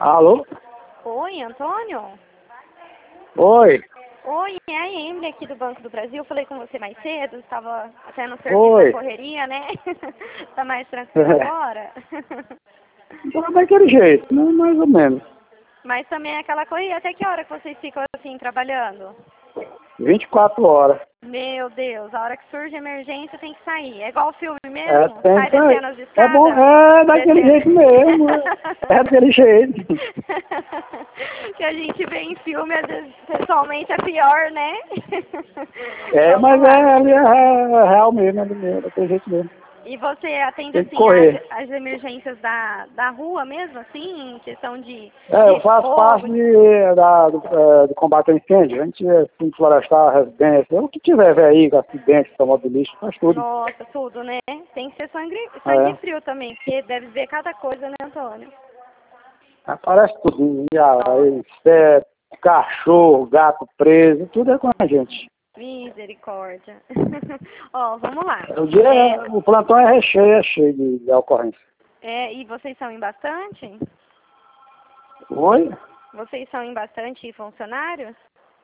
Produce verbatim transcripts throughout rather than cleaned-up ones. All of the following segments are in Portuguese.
Alô? Oi, Antônio? Oi. Oi, é a Emily aqui do Banco do Brasil. Falei com você mais cedo, estava até no serviço Oi. da correria, né? Tá mais tranquilo agora? Tá daquele jeito, né? Mais ou menos. Mas também é aquela correria. Até que hora que vocês ficam assim, trabalhando? vinte e quatro horas. Meu Deus, a hora que surge emergência tem que sair. É igual o filme É, mesmo? tem Sai que sair. descendo as É escadas? bom, é daquele Descendo. jeito mesmo. É, é daquele jeito. Que a gente vê em filme, às vezes, pessoalmente é pior, né? É, Vamos mas lá. é, ali é, é real mesmo, é ali mesmo, é daquele jeito mesmo. E você atende, Tem que assim, as, correr. as emergências da, da rua mesmo, assim, em questão de, É, eu de faço parte fogo? de, da, do, é, do combate ao incêndio. A gente é assim, florestar, residência, o que tiver veículo, acidente, automobilista, faz tudo. Nossa, tudo, né? Tem que ser sangue, sangue É. frio também, porque deve ver cada coisa, né, Antônio? Aparece tudo. E aí, inseto, cachorro, gato preso, tudo é com a gente. Misericórdia. Ó, vamos lá. O dia, É, o plantão é cheio, é cheio de, de ocorrência. é, e vocês são em bastante? Oi? Vocês são em bastante funcionários?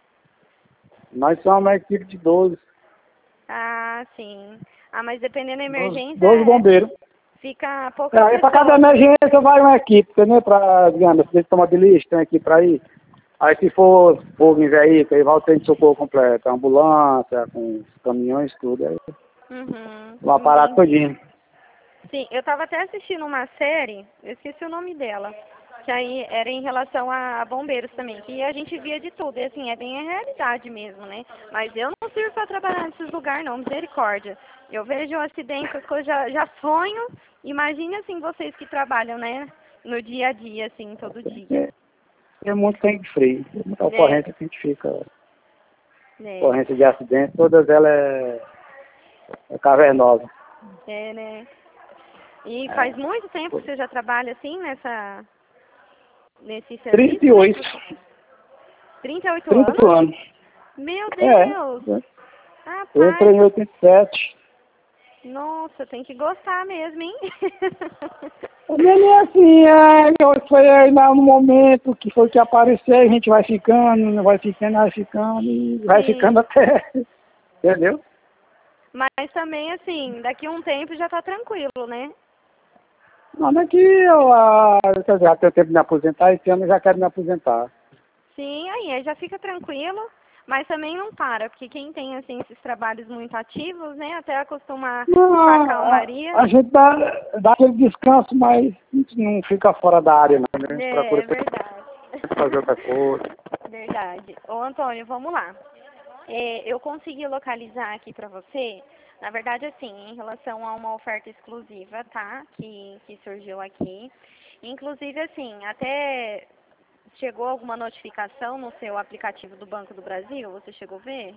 Nós somos uma equipe de doze. Ah, sim. Ah, mas dependendo da doze, emergência, doze é, bombeiros. fica É, poucas aí para cada pessoas. emergência vai uma equipe, entendeu? Para, digamos, se automobilista, tem uma equipe para ir. Aí se for fogo em veículo, aí vai o trem de socorro completo, ambulância, com caminhões, tudo. Aí Uhum, o aparato entendi. todinho. Sim, eu estava até assistindo uma série, eu esqueci o nome dela, que aí era em relação a bombeiros também, que a gente via de tudo, e assim, é bem a realidade mesmo, né? Mas eu não sirvo para trabalhar nesses lugares não, misericórdia. Eu vejo um acidente, as coisas já, já sonho, imagine assim vocês que trabalham, né, no dia a dia, assim, todo dia. É, é muito sangue frio, muita É, ocorrência que a gente fica, né, ocorrência de acidente, todas elas é, é cavernosa. é, né? E faz É. muito tempo que você já trabalha assim nessa, nesse trinta serviço e oito. mesmo? trinta e oito trinta e oito anos? anos. Meu É. Deus! Eu entrei Rapaz, em oitenta e sete. nossa, tem que gostar mesmo, hein? Ele é assim, é, foi aí lá no momento que foi que apareceu, a gente vai ficando, vai ficando, vai ficando, e vai Sim, ficando até, entendeu? mas também assim, daqui a um tempo já tá tranquilo, né? Não, daqui eu, ah, quer dizer, já tenho tempo de me aposentar, esse ano eu já quero me aposentar. Sim, aí, aí já fica tranquilo, mas também não para, porque quem tem assim esses trabalhos muito ativos, né, até acostumar Não, com a a, calmaria. a gente dá, dá aquele descanso, mas a gente não fica fora da área, não, né? A gente É, procura é verdade. fazer outra coisa. Verdade. Ô, Antônio, vamos lá. É, eu consegui localizar aqui para você, na verdade, assim, em relação a uma oferta exclusiva, tá? Que, que surgiu aqui. Inclusive, assim, até chegou alguma notificação no seu aplicativo do Banco do Brasil? Você chegou a ver?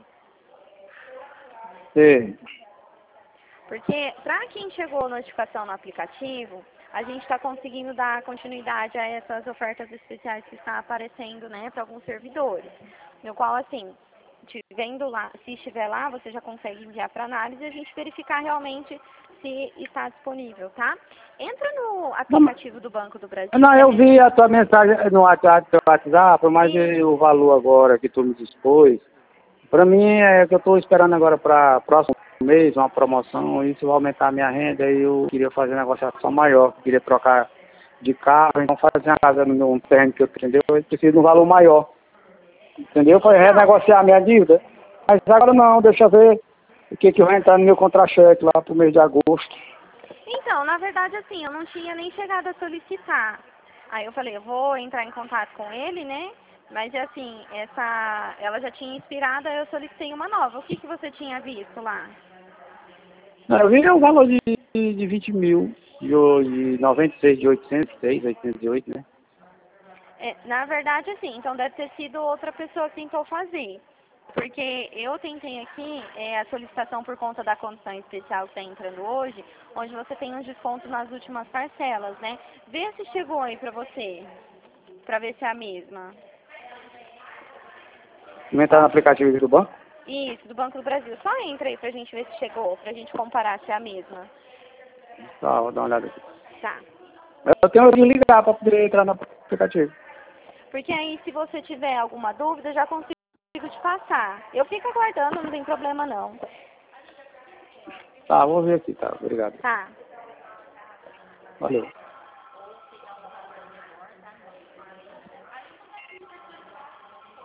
Sim. Porque, para quem chegou a notificação no aplicativo, a gente está conseguindo dar continuidade a essas ofertas especiais que estão aparecendo, né, para alguns servidores. No qual, assim, te vendo lá, se estiver lá, você já consegue enviar para análise e a gente verificar realmente se está disponível, tá? Entra no Não, aplicativo do Banco do Brasil não, para eu ver. vi a tua mensagem no WhatsApp, teu WhatsApp, mas E, eh, o valor agora que tu me dispôs, para mim é que eu estou esperando agora para próximo mês uma promoção, isso vai aumentar a minha renda e eu queria fazer uma negociação maior, queria trocar de carro, então fazer uma casa no meu terreno que eu tenho, entendeu? Eu preciso de um valor maior, entendeu? Foi então, renegociar a minha dívida, mas agora não, deixa eu ver o que, que vai entrar no meu contra-cheque lá para o mês de agosto. então, na verdade, assim, eu não tinha nem chegado a solicitar. Aí eu falei, eu vou entrar em contato com ele, né? Mas assim, essa, ela já tinha inspirado, aí eu solicitei uma nova. O que que você tinha visto lá? Não, eu vi o valor de, de vinte mil, de, o- de noventa e seis, de oitocentos e seis, oitocentos e oito, né? É, na verdade, assim, então deve ter sido outra pessoa que tentou fazer. Porque eu tentei aqui é, a solicitação por conta da condição especial que está entrando hoje, onde você tem um desconto nas últimas parcelas, né? Vê se chegou aí pra você, pra ver se é a mesma. Não entrar no Ó, aplicativo do banco? isso, do Banco do Brasil. Só entra aí pra gente ver se chegou, pra gente comparar se é a mesma. Tá, vou dar uma olhada aqui. Tá. Eu tenho que ligar para poder entrar no aplicativo. Porque aí, se você tiver alguma dúvida, eu já consigo te passar. Eu fico aguardando, não tem problema não. Tá, vou ver aqui, tá? Obrigado. Tá. Valeu.